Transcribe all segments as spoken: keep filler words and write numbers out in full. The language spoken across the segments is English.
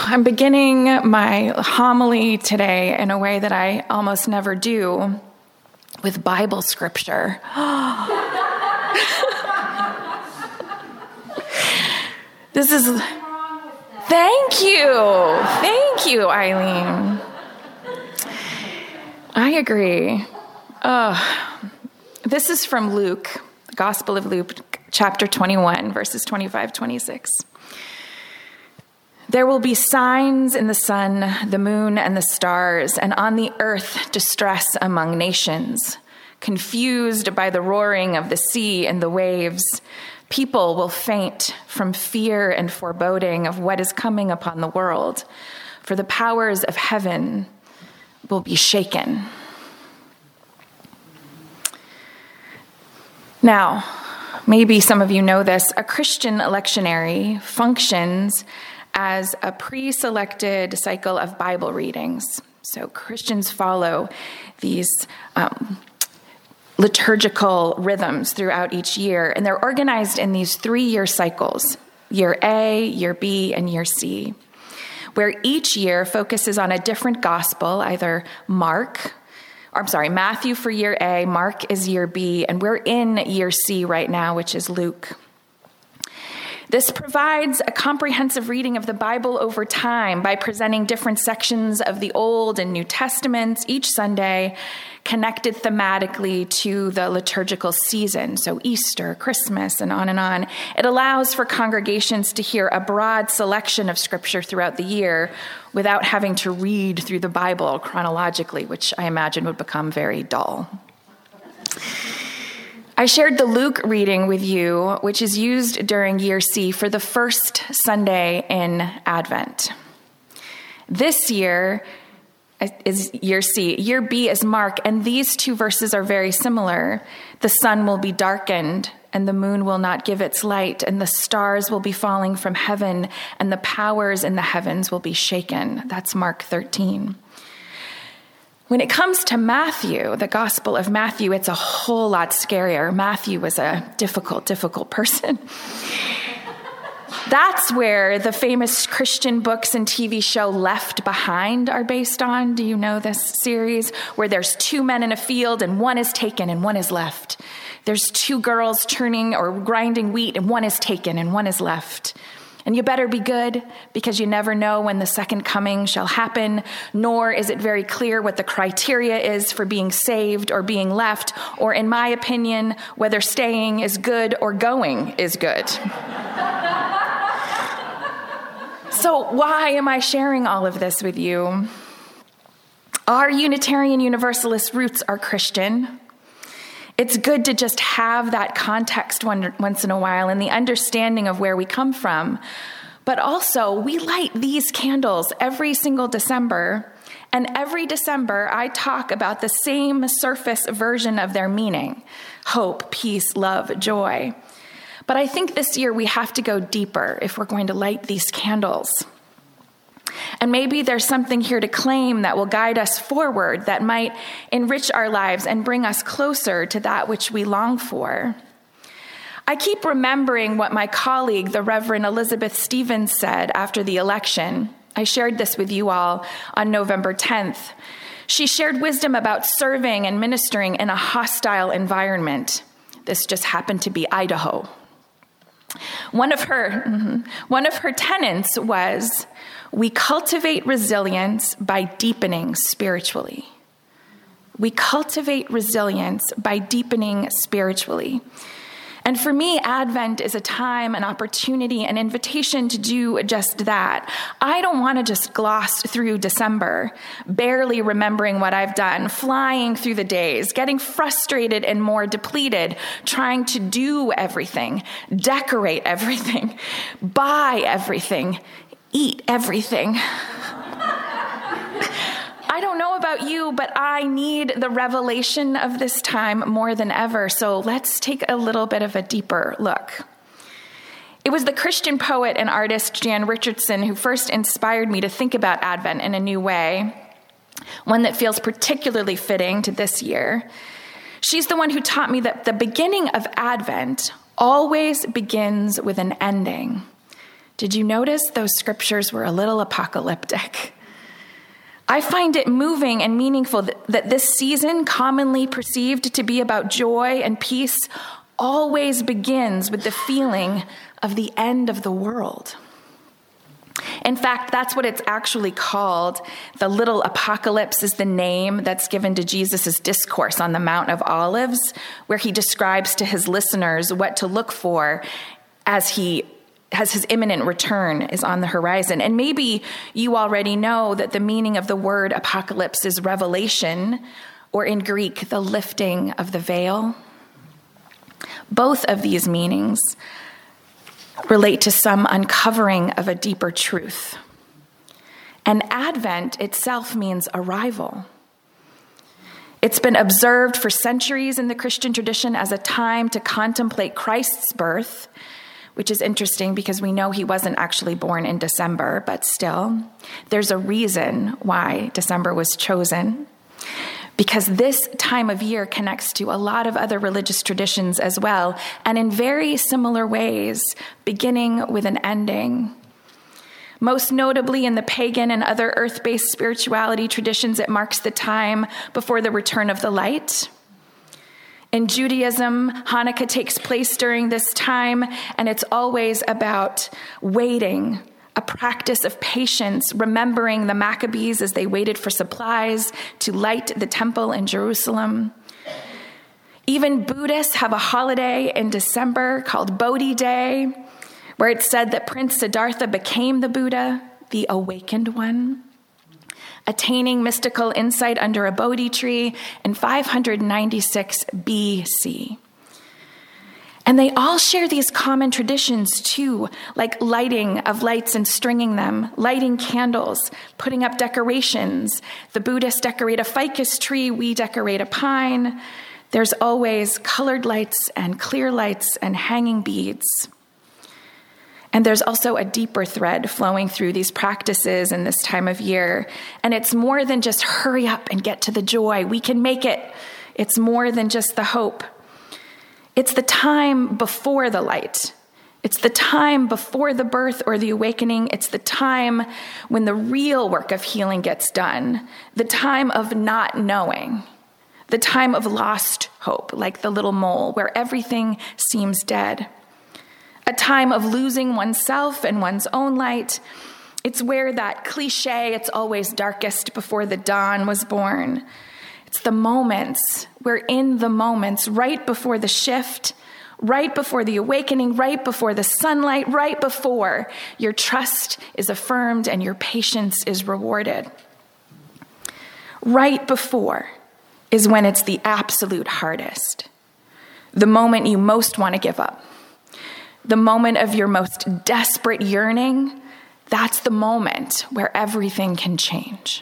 I'm beginning my homily today in a way that I almost never do, with Bible scripture. This is, thank you. Thank you, Eileen. I agree. Oh, this is from Luke, the Gospel of Luke, chapter twenty-one, verses twenty-five, twenty-six. There will be signs in the sun, the moon, and the stars, and on the earth distress among nations. Confused by the roaring of the sea and the waves, people will faint from fear and foreboding of what is coming upon the world, for the powers of heaven will be shaken. Now, maybe some of you know this, a Christian lectionary functions as a pre-selected cycle of Bible readings. So Christians follow these um, liturgical rhythms throughout each year, and they're organized in these three-year cycles, year A, year B, and year C, where each year focuses on a different gospel, either Mark, or I'm sorry, Matthew for year A, Mark is year B, and we're in year C right now, which is Luke. This provides a comprehensive reading of the Bible over time by presenting different sections of the Old and New Testaments each Sunday, connected thematically to the liturgical season, so Easter, Christmas, and on and on. It allows for congregations to hear a broad selection of scripture throughout the year without having to read through the Bible chronologically, which I imagine would become very dull. I shared the Luke reading with you, which is used during year C for the first Sunday in Advent. This year is year C. Year B is Mark, and these two verses are very similar. The sun will be darkened, and the moon will not give its light, and the stars will be falling from heaven, and the powers in the heavens will be shaken. That's Mark thirteen. When it comes to Matthew, the Gospel of Matthew, it's a whole lot scarier. Matthew was a difficult, difficult person. That's where the famous Christian books and T V show Left Behind are based on. Do you know this series? Where there's two men in a field and one is taken and one is left. There's two girls churning or grinding wheat and one is taken and one is left. And you better be good, because you never know when the second coming shall happen, nor is it very clear what the criteria is for being saved or being left, or in my opinion, whether staying is good or going is good. So why am I sharing all of this with you? Our Unitarian Universalist roots are Christian. It's good to just have that context one, once in a while and the understanding of where we come from. But also, we light these candles every single December, and every December I talk about the same surface version of their meaning: hope, peace, love, joy. But I think this year we have to go deeper if we're going to light these candles. And maybe there's something here to claim that will guide us forward, that might enrich our lives and bring us closer to that which we long for. I keep remembering what my colleague, the Reverend Elizabeth Stevens, said after the election. I shared this with you all on November tenth. She shared wisdom about serving and ministering in a hostile environment. This just happened to be Idaho. One of her, mm-hmm, one of her tenets was, we cultivate resilience by deepening spiritually. We cultivate resilience by deepening spiritually. And for me, Advent is a time, an opportunity, an invitation to do just that. I don't want to just gloss through December, barely remembering what I've done, flying through the days, getting frustrated and more depleted, trying to do everything, decorate everything, buy everything, eat everything. I don't know about you, but I need the revelation of this time more than ever. So let's take a little bit of a deeper look. It was the Christian poet and artist Jan Richardson who first inspired me to think about Advent in a new way, one that feels particularly fitting to this year. She's the one who taught me that the beginning of Advent always begins with an ending. Did you notice those scriptures were a little apocalyptic? I find it moving and meaningful that, that this season, commonly perceived to be about joy and peace, always begins with the feeling of the end of the world. In fact, that's what it's actually called. The little apocalypse is the name that's given to Jesus' discourse on the Mount of Olives, where he describes to his listeners what to look for as he as his imminent return is on the horizon. And maybe you already know that the meaning of the word apocalypse is revelation, or in Greek, the lifting of the veil. Both of these meanings relate to some uncovering of a deeper truth. And Advent itself means arrival. It's been observed for centuries in the Christian tradition as a time to contemplate Christ's birth, which is interesting because we know he wasn't actually born in December, but still, there's a reason why December was chosen. Because this time of year connects to a lot of other religious traditions as well, and in very similar ways, beginning with an ending. Most notably in the pagan and other earth-based spirituality traditions, it marks the time before the return of the light. In Judaism, Hanukkah takes place during this time, and it's always about waiting, a practice of patience, remembering the Maccabees as they waited for supplies to light the temple in Jerusalem. Even Buddhists have a holiday in December called Bodhi Day, where it's said that Prince Siddhartha became the Buddha, the awakened one, attaining mystical insight under a Bodhi tree in five hundred ninety-six B C. And they all share these common traditions too, like lighting of lights and stringing them, lighting candles, putting up decorations. The Buddhists decorate a ficus tree, we decorate a pine. There's always colored lights and clear lights and hanging beads. And there's also a deeper thread flowing through these practices in this time of year. And it's more than just hurry up and get to the joy. We can make it. It's more than just the hope. It's the time before the light. It's the time before the birth or the awakening. It's the time when the real work of healing gets done. The time of not knowing. The time of lost hope, like the little mole, where everything seems dead. A time of losing oneself and one's own light. It's where that cliche, it's always darkest before the dawn, was born. It's the moments, we're in the moments, right before the shift, right before the awakening, right before the sunlight, right before your trust is affirmed and your patience is rewarded. Right before is when it's the absolute hardest, the moment you most want to give up. The moment of your most desperate yearning, that's the moment where everything can change.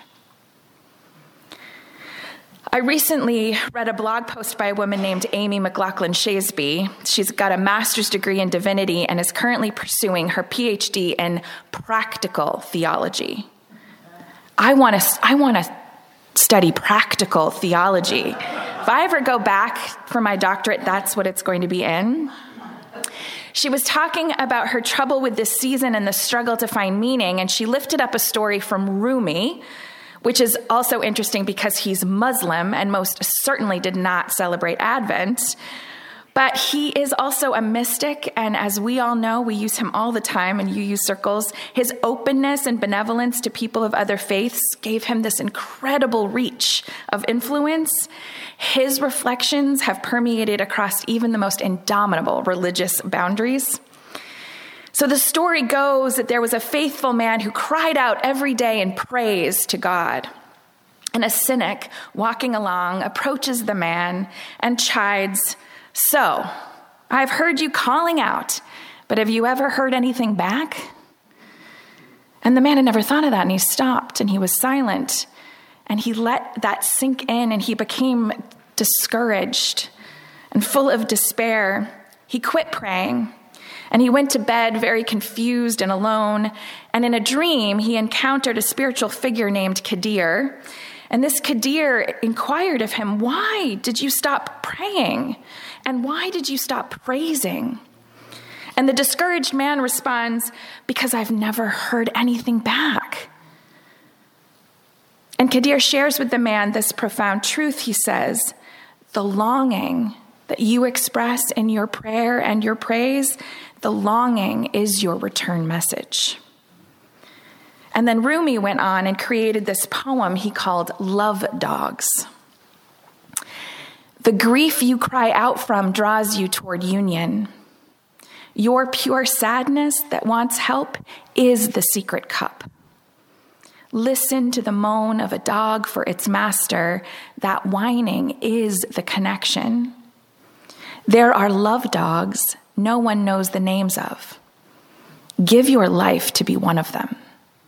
I recently read a blog post by a woman named Amy McLaughlin Shasby. She's got a master's degree in divinity and is currently pursuing her P H D in practical theology. I want to I want to study practical theology. If I ever go back for my doctorate, that's what it's going to be in. She was talking about her trouble with this season and the struggle to find meaning, and she lifted up a story from Rumi, which is also interesting because he's Muslim and most certainly did not celebrate Advent. But he is also a mystic, and as we all know, we use him all the time in U U circles. His openness and benevolence to people of other faiths gave him this incredible reach of influence. His reflections have permeated across even the most indomitable religious boundaries. So the story goes that there was a faithful man who cried out every day in praise to God. And a cynic walking along approaches the man and chides, "So, I've heard you calling out, but have you ever heard anything back?" And the man had never thought of that, and he stopped, and he was silent. And he let that sink in, and he became discouraged and full of despair. He quit praying, and he went to bed very confused and alone. And in a dream, he encountered a spiritual figure named Kadir. And this Kadir inquired of him, "Why did you stop praying? And why did you stop praising?" And the discouraged man responds, because I've never heard anything back. And Kadir shares with the man this profound truth. He says, the longing that you express in your prayer and your praise, the longing is your return message. And then Rumi went on and created this poem he called Love Dogs. The grief you cry out from draws you toward union. Your pure sadness that wants help is the secret cup. Listen to the moan of a dog for its master. That whining is the connection. There are love dogs no one knows the names of. Give your life to be one of them.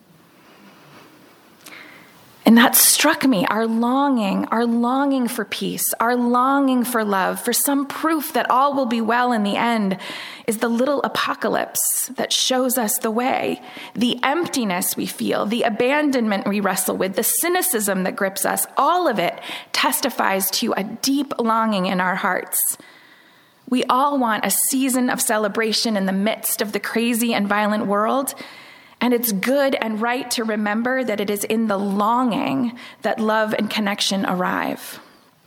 And that struck me, our longing, our longing for peace, our longing for love, for some proof that all will be well in the end, is the little apocalypse that shows us the way. The emptiness we feel, the abandonment we wrestle with, the cynicism that grips us, all of it testifies to a deep longing in our hearts. We all want a season of celebration in the midst of the crazy and violent world. And it's good and right to remember that it is in the longing that love and connection arrive.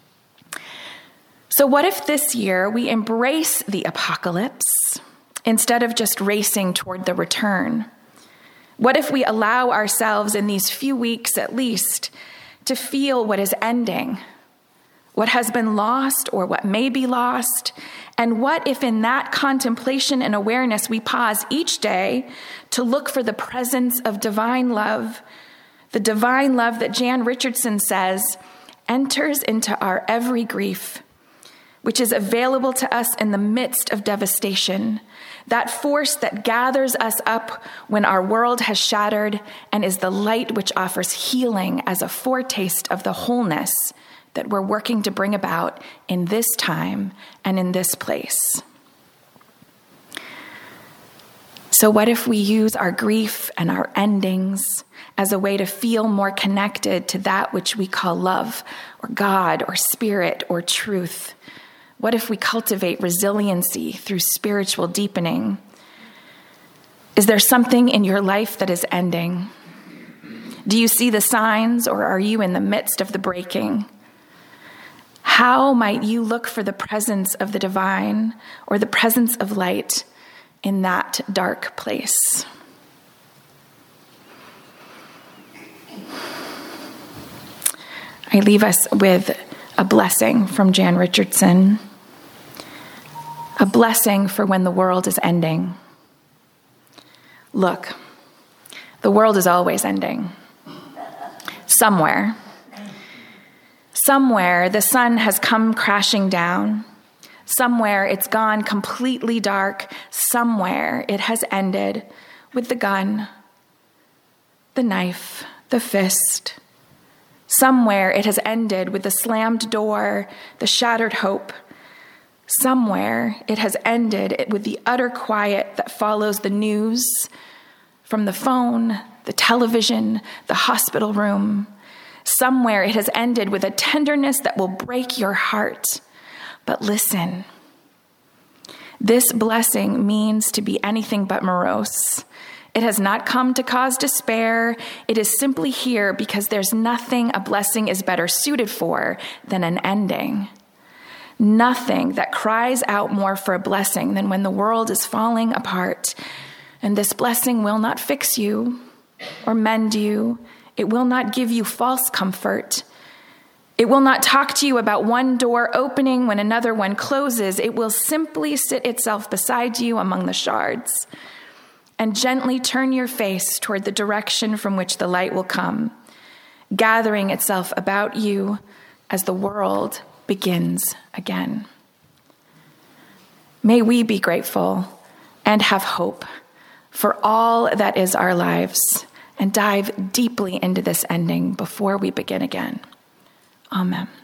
So what if this year we embrace the apocalypse instead of just racing toward the return? What if we allow ourselves in these few weeks at least to feel what is ending, what has been lost or what may be lost? And what if in that contemplation and awareness we pause each day to look for the presence of divine love, the divine love that Jan Richardson says enters into our every grief, which is available to us in the midst of devastation, that force that gathers us up when our world has shattered and is the light which offers healing as a foretaste of the wholeness that we're working to bring about in this time and in this place. So what if we use our grief and our endings as a way to feel more connected to that which we call love or God or spirit or truth? What if we cultivate resiliency through spiritual deepening? Is there something in your life that is ending? Do you see the signs, or are you in the midst of the breaking? How might you look for the presence of the divine or the presence of light in that dark place? I leave us with a blessing from Jan Richardson, a blessing for when the world is ending. Look, the world is always ending. Somewhere. Somewhere the sun has come crashing down. Somewhere it's gone completely dark. Somewhere it has ended with the gun, the knife, the fist. Somewhere it has ended with the slammed door, the shattered hope. Somewhere it has ended with the utter quiet that follows the news from the phone, the television, the hospital room. Somewhere it has ended with a tenderness that will break your heart. But listen, this blessing means to be anything but morose. It has not come to cause despair. It is simply here because there's nothing a blessing is better suited for than an ending. Nothing that cries out more for a blessing than when the world is falling apart. And this blessing will not fix you or mend you. It will not give you false comfort. It will not talk to you about one door opening when another one closes. It will simply sit itself beside you among the shards and gently turn your face toward the direction from which the light will come, gathering itself about you as the world begins again. May we be grateful and have hope for all that is our lives, and dive deeply into this ending before we begin again. Amen.